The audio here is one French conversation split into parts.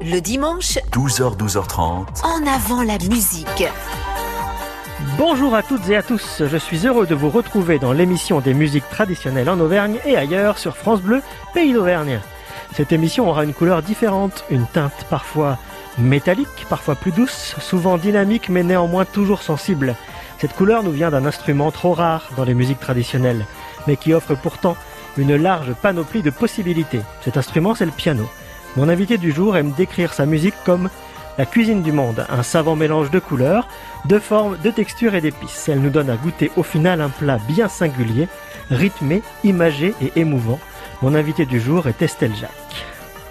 Le dimanche, 12h, 12h30. en avant la musique. Bonjour à toutes et à tous, je suis heureux de vous retrouver dans l'émission des musiques traditionnelles en Auvergne et ailleurs sur France Bleu, Pays d'Auvergne. Cette émission aura une couleur différente, une teinte parfois métallique, parfois plus douce, souvent dynamique mais néanmoins toujours sensible. Cette couleur nous vient d'un instrument trop rare dans les musiques traditionnelles, mais qui offre pourtant une large panoplie de possibilités. Cet instrument, c'est le piano. Mon invité du jour aime décrire sa musique comme la cuisine du monde, un savant mélange de couleurs, de formes, de textures et d'épices. Elle nous donne à goûter au final un plat bien singulier, rythmé, imagé et émouvant. Mon invité du jour est Estelle Jacques.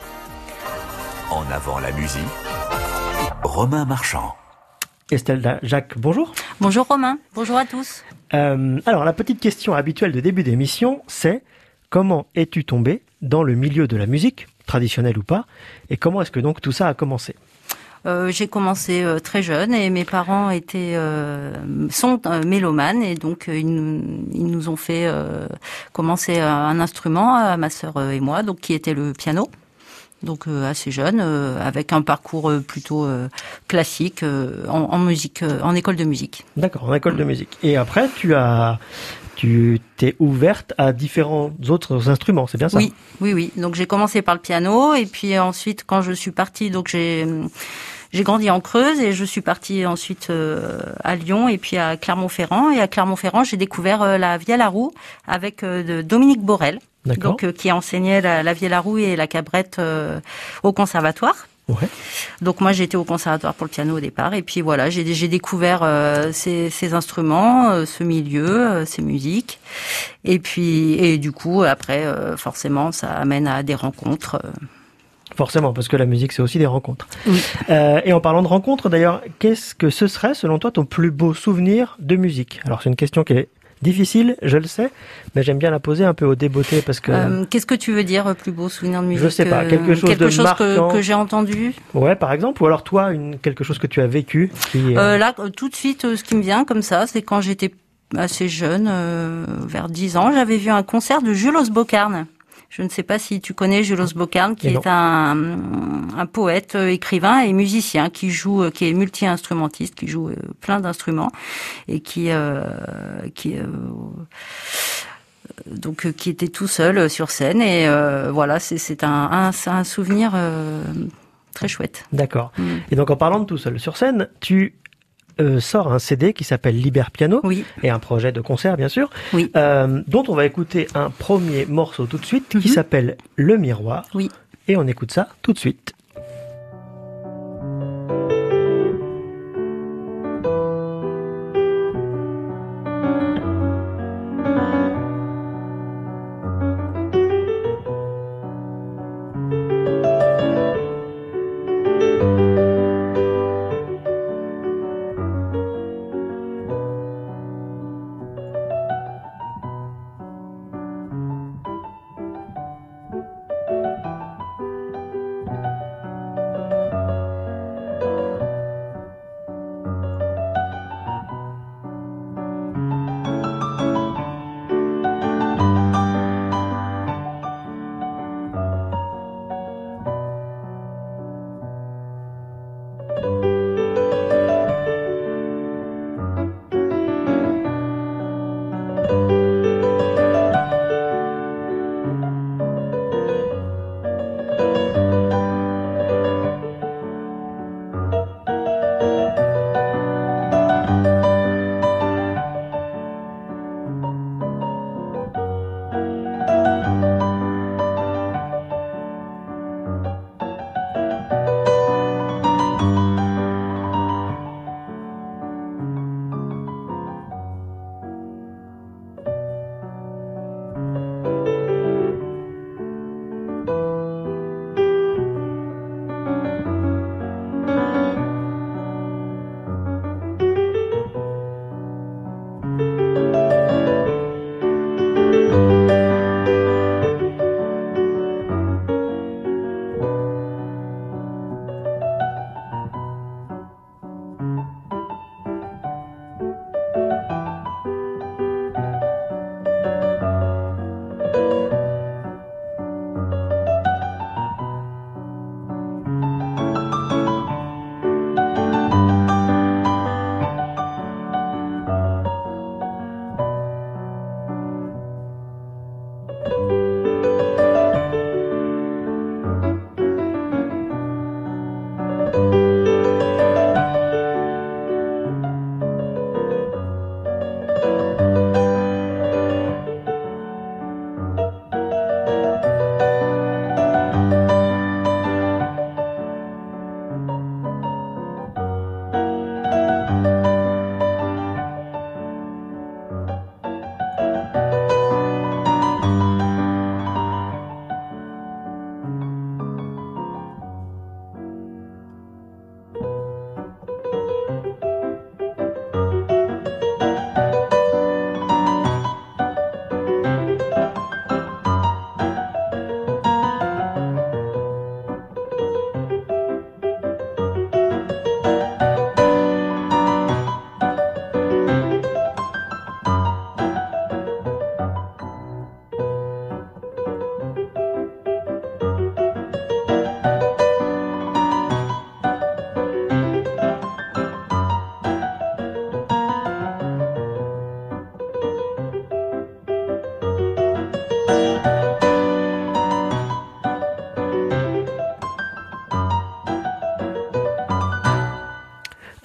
En avant la musique, Romain Marchand. Estelle Jacques, bonjour. Bonjour Romain, bonjour à tous. Alors la petite question habituelle de début d'émission, c'est comment es-tu tombé dans le milieu de la musique, traditionnelle ou pas, et comment est-ce que donc tout ça a commencé ? J'ai commencé très jeune et mes parents sont mélomanes et donc ils nous ont fait commencer un instrument à ma sœur et moi, donc qui était le piano. Donc assez jeune, avec un parcours plutôt classique en musique, en école de musique. D'accord, en école de musique. Et après, tu t'es ouverte à différents autres instruments, c'est bien ça ? Oui. Donc j'ai commencé par le piano et puis ensuite quand je suis partie, donc j'ai grandi en Creuse et je suis partie ensuite à Lyon et puis à Clermont-Ferrand. Et à Clermont-Ferrand, j'ai découvert la vielle à roue avec Dominique Borel, donc qui enseignait la vielle à roue et la cabrette au conservatoire. Ouais. Donc moi j'étais au conservatoire pour le piano au départ et puis voilà j'ai découvert ces instruments, ce milieu, ces musiques et du coup après forcément ça amène à des rencontres. Forcément, parce que la musique, c'est aussi des rencontres. Oui. Et en parlant de rencontres, d'ailleurs, qu'est-ce que ce serait, selon toi, ton plus beau souvenir de musique ? Alors, c'est une question qui est difficile, je le sais, mais j'aime bien la poser un peu au débeauté, parce que... Qu'est-ce que tu veux dire, plus beau souvenir de musique ? Je sais pas, quelque chose marquant. Que j'ai entendu. Ouais, par exemple, ou alors toi, quelque chose que tu as vécu qui... Là, tout de suite, ce qui me vient comme ça, c'est quand j'étais assez jeune, vers 10 ans, j'avais vu un concert de Jules Osbocarne. Je ne sais pas si tu connais Jules Osbocarne, qui est un poète, écrivain et musicien qui est multi-instrumentiste, qui joue plein d'instruments et qui était tout seul sur scène et voilà, c'est un souvenir très chouette. D'accord. Et donc en parlant de tout seul sur scène, tu sort un CD qui s'appelle Liber Piano, oui. Et un projet de concert bien sûr, oui. Dont on va écouter un premier morceau tout de suite qui s'appelle Le Miroir, oui. Et on écoute ça tout de suite.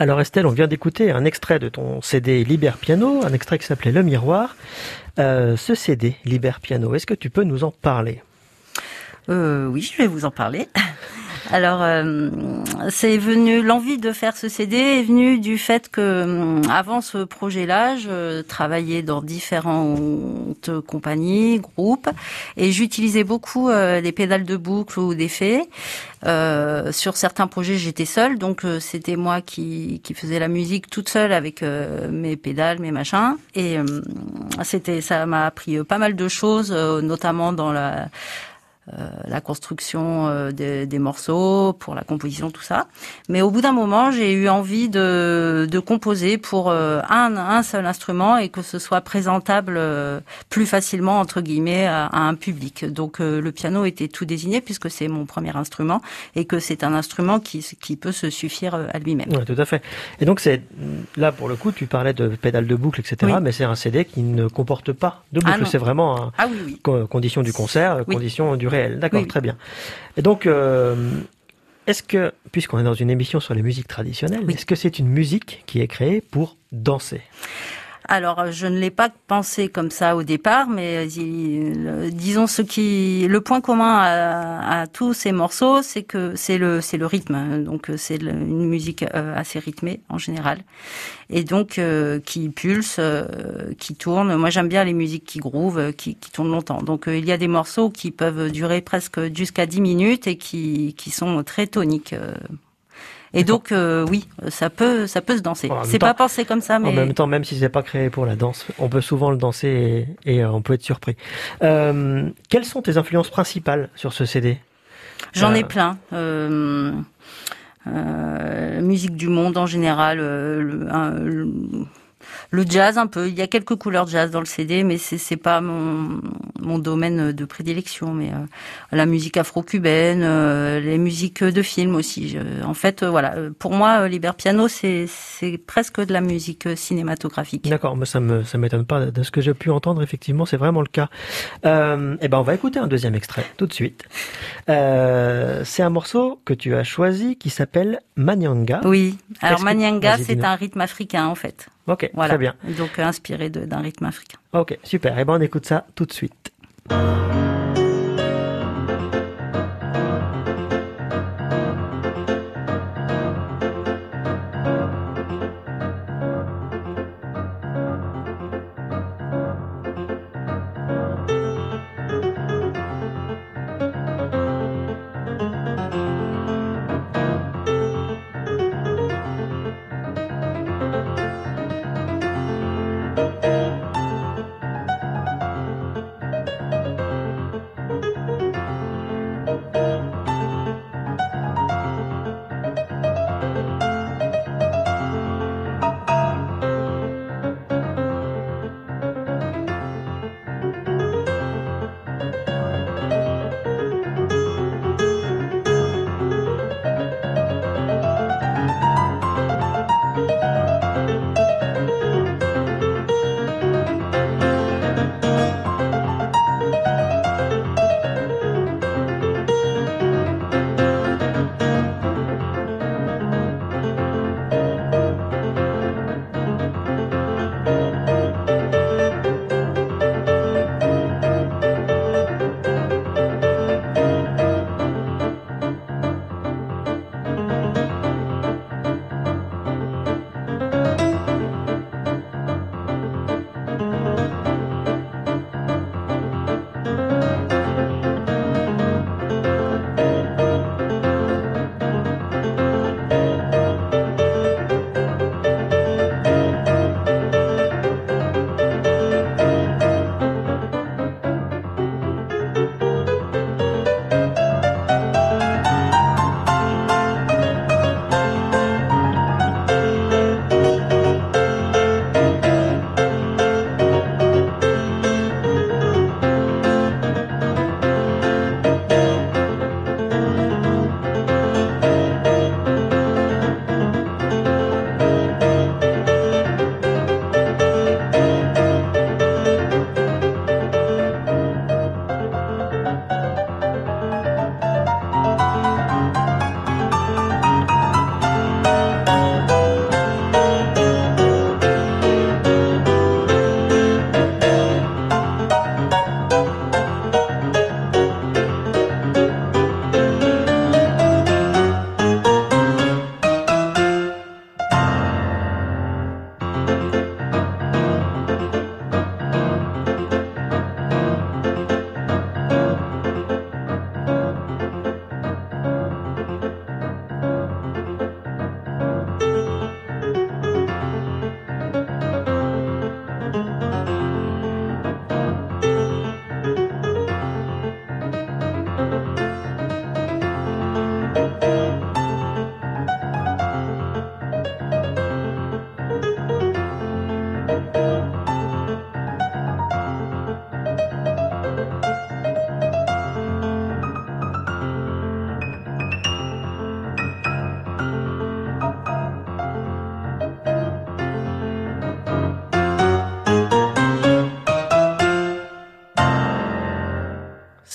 Alors Estelle, on vient d'écouter un extrait de ton CD Liber Piano, un extrait qui s'appelait Le Miroir. Ce CD Liber Piano, est-ce que tu peux nous en parler ? Oui, je vais vous en parler. Alors, l'envie de faire ce CD est venue du fait que, avant ce projet-là, je travaillais dans différentes compagnies, groupes, et j'utilisais beaucoup des pédales de boucle ou d'effets. Sur certains projets, j'étais seule, donc c'était moi qui faisais la musique toute seule avec mes pédales, mes machins, et ça m'a appris pas mal de choses, notamment dans la construction des morceaux, pour la composition, tout ça. Mais au bout d'un moment, j'ai eu envie de composer pour un seul instrument et que ce soit présentable plus facilement, entre guillemets, à un public. Donc le piano était tout désigné puisque c'est mon premier instrument et que c'est un instrument qui peut se suffire à lui-même. Oui, tout à fait. Et donc là, pour le coup, tu parlais de pédales de boucle, etc. Oui. Mais c'est un CD qui ne comporte pas de boucle. C'est vraiment condition du concert, condition du réel. D'accord, oui. Très bien. Et donc, est-ce que, puisqu'on est dans une émission sur les musiques traditionnelles, est-ce que c'est une musique qui est créée pour danser ? Alors, je ne l'ai pas pensé comme ça au départ, mais disons le point commun à tous ces morceaux, c'est que c'est le rythme. Donc, c'est une musique assez rythmée en général, et donc qui pulse, qui tourne. Moi, j'aime bien les musiques qui groove, qui tournent longtemps. Donc, il y a des morceaux qui peuvent durer presque jusqu'à 10 minutes et qui sont très toniques. Et donc, oui, ça peut se danser. C'est pas pensé comme ça, mais... En même temps, même si c'est pas créé pour la danse, on peut souvent le danser et on peut être surpris. Quelles sont tes influences principales sur ce CD ? J'en ai plein. Musique du monde en général, le jazz un peu. Il y a quelques couleurs de jazz dans le CD, mais c'est pas mon domaine de prédilection. Mais la musique afro-cubaine, les musiques de films aussi. En fait, voilà. Pour moi, Liber Piano, c'est presque de la musique cinématographique. D'accord, mais ça m'étonne pas de ce que j'ai pu entendre. Effectivement, c'est vraiment le cas. Eh ben, on va écouter un deuxième extrait tout de suite. C'est un morceau que tu as choisi qui s'appelle Manyanga. Oui. Alors Manyanga, c'est un rythme africain en fait. Ok, voilà. Très bien. Donc inspiré d'un rythme africain. Ok, super. Eh ben, on écoute ça tout de suite.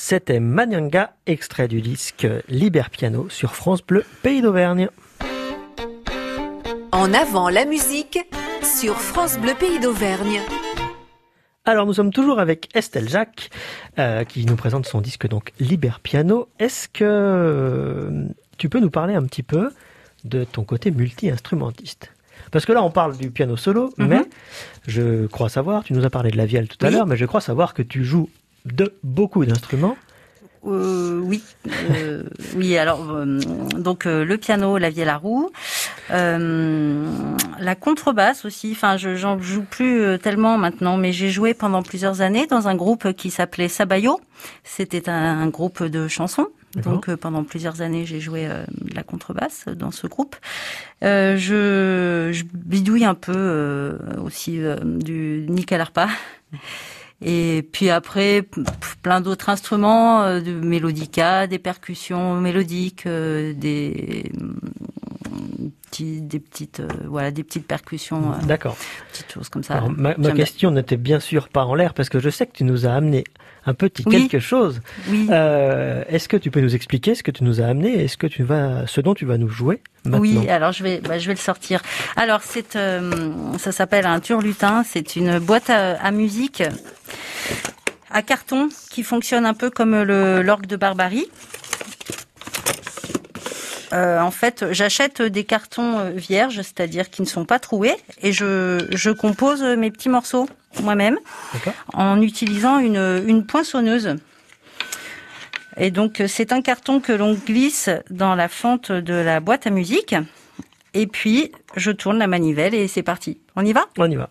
C'était Manyanga, extrait du disque Liber Piano sur France Bleu, Pays d'Auvergne. En avant la musique sur France Bleu Pays d'Auvergne. Alors nous sommes toujours avec Estelle Jacques qui nous présente son disque donc Liber Piano. Est-ce que tu peux nous parler un petit peu de ton côté multi-instrumentiste ? Parce que là on parle du piano solo, mais je crois savoir, tu nous as parlé de la vielle tout à l'heure, mais je crois savoir que tu joues de beaucoup d'instruments. Oui. Alors donc le piano, la vielle à roue, la contrebasse aussi. Enfin, j'en joue plus tellement maintenant, mais j'ai joué pendant plusieurs années dans un groupe qui s'appelait Sabayo. C'était un groupe de chansons. Donc pendant plusieurs années, j'ai joué de la contrebasse dans ce groupe. Je bidouille un peu aussi du nickel harpa. Et puis après, plein d'autres instruments, de mélodica, des percussions mélodiques, des petites percussions. D'accord. Petites choses comme ça. Alors, ma question n'était bien sûr pas en l'air parce que je sais que tu nous as amené un petit quelque chose. Oui. Est-ce que tu peux nous expliquer ce que tu nous as amené et ce dont tu vas nous jouer maintenant ? Oui, alors je vais le sortir. Alors ça s'appelle un turlutin. C'est une boîte à musique à carton qui fonctionne un peu comme l'orgue de Barbarie. En fait, j'achète des cartons vierges, c'est-à-dire qui ne sont pas troués, et je compose mes petits morceaux moi-même en utilisant une poinçonneuse. Et donc, c'est un carton que l'on glisse dans la fente de la boîte à musique, et puis je tourne la manivelle et c'est parti. On y va ? On y va.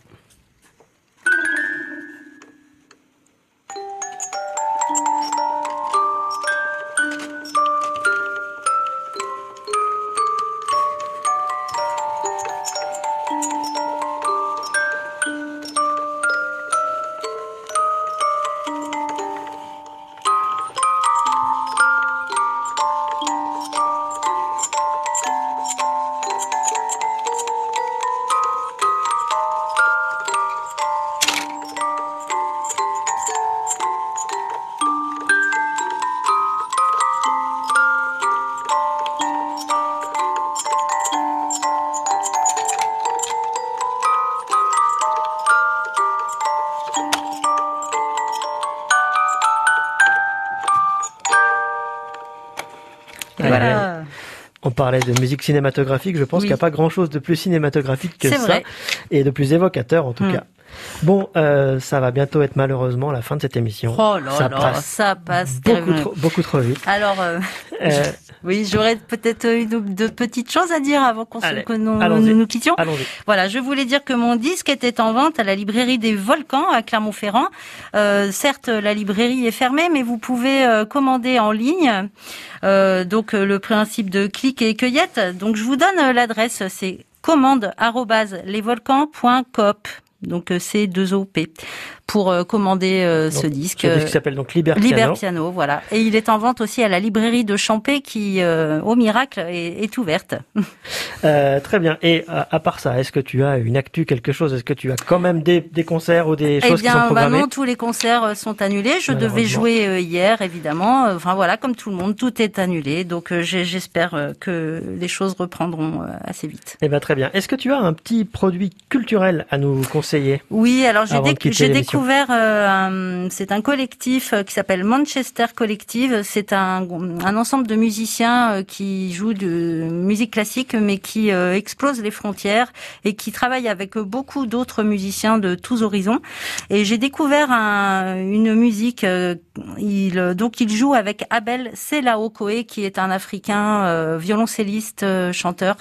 Voilà. On parlait de musique cinématographique, je pense qu'il n'y a pas grand-chose de plus cinématographique que ça, vrai. Et de plus évocateur en tout cas. Bon, ça va bientôt être malheureusement la fin de cette émission. Oh là là, ça passe beaucoup trop vite. Alors, oui, j'aurais peut-être de petites choses à dire avant que nous quittions. Allons-y. Voilà, je voulais dire que mon disque était en vente à la librairie des Volcans à Clermont-Ferrand. Certes, la librairie est fermée, mais vous pouvez commander en ligne. Donc, le principe de clic et cueillette. Donc, je vous donne l'adresse, c'est commande@lesvolcans.coop. Donc c'est 2OP pour commander ce disque. Ce disque s'appelle donc Liber Piano, voilà. Et il est en vente aussi à la librairie de Champé qui, au miracle, est ouverte. Très bien. Et à part ça, est-ce que tu as une actu, quelque chose ? Est-ce que tu as quand même des concerts ou des choses qui sont programmées ? Non, tous les concerts sont annulés. Je devais jouer hier, évidemment. Enfin voilà, comme tout le monde, tout est annulé. Donc j'espère que les choses reprendront assez vite. Eh ben très bien. Est-ce que tu as un petit produit culturel à nous conseiller ? Oui, alors j'ai découvert, c'est un collectif qui s'appelle Manchester Collective. C'est un ensemble de musiciens qui jouent de musique classique, mais qui explosent les frontières et qui travaillent avec beaucoup d'autres musiciens de tous horizons. Et j'ai découvert une musique. Il joue avec Abel Selaokoe, qui est un Africain violoncelliste, chanteur.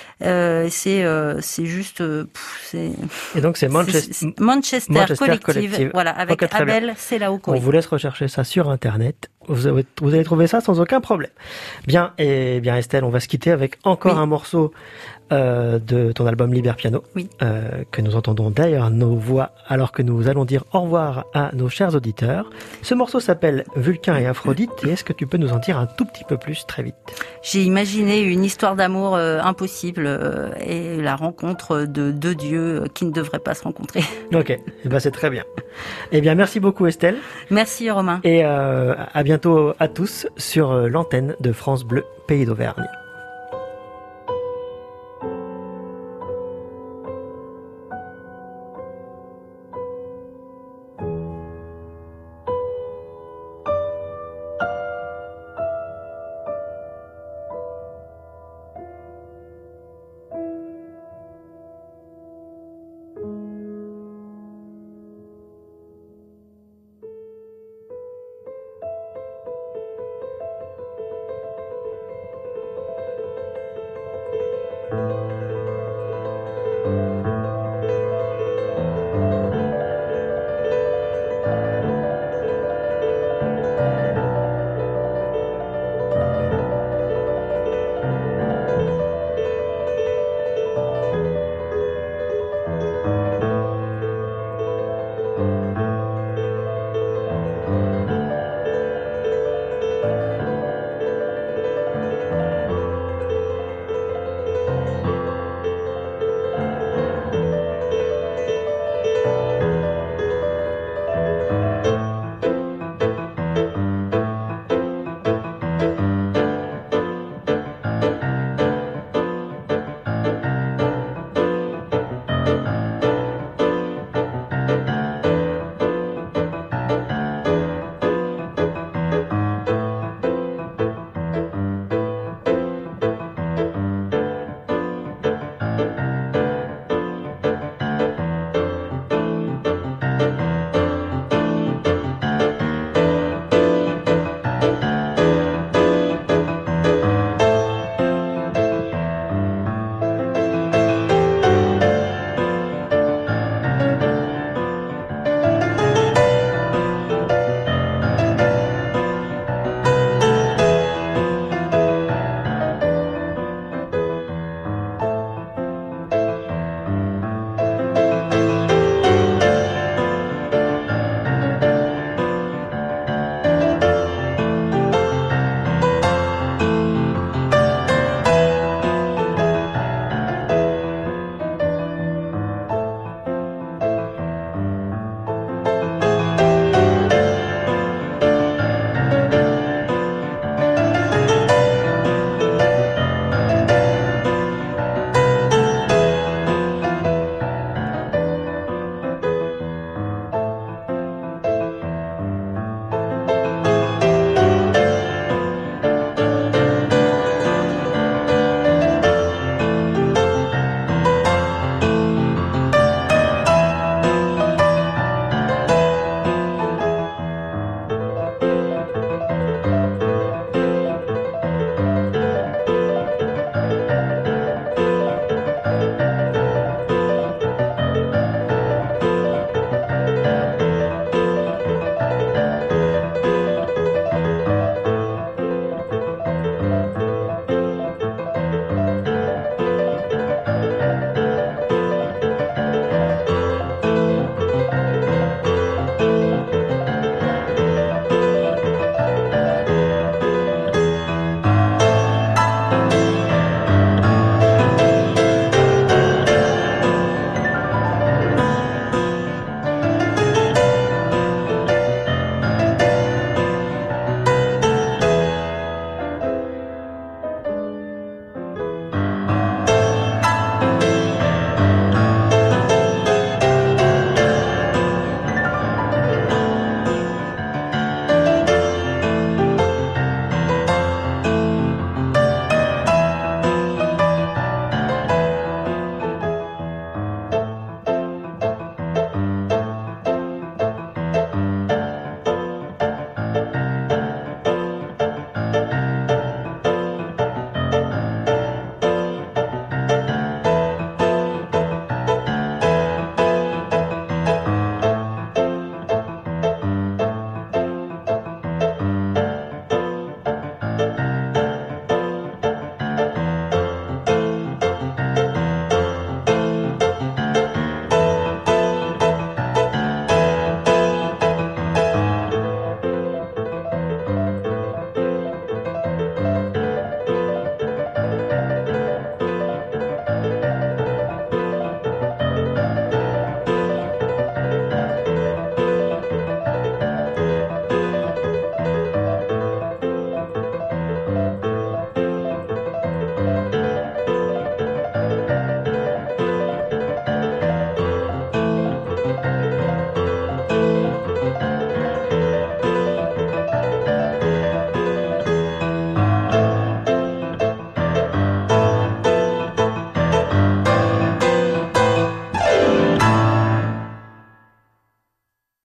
C'est juste. Et donc c'est Manchester Collective. Voilà, avec Abel Selaokoe. On vous laisse rechercher ça sur Internet. Vous allez trouver ça sans aucun problème. Bien, et bien Estelle, on va se quitter avec encore un morceau de ton album Liber Piano, que nous entendons derrière nos voix alors que nous allons dire au revoir à nos chers auditeurs. Ce morceau s'appelle Vulcain et Aphrodite, et est-ce que tu peux nous en dire un tout petit peu plus très vite ? J'ai imaginé une histoire d'amour impossible et la rencontre de deux dieux qui ne devraient pas se rencontrer. Ok, et ben c'est très bien. Eh bien merci beaucoup Estelle. Merci Romain. Et à bientôt. bientôt à tous sur l'antenne de France Bleu Pays d'Auvergne.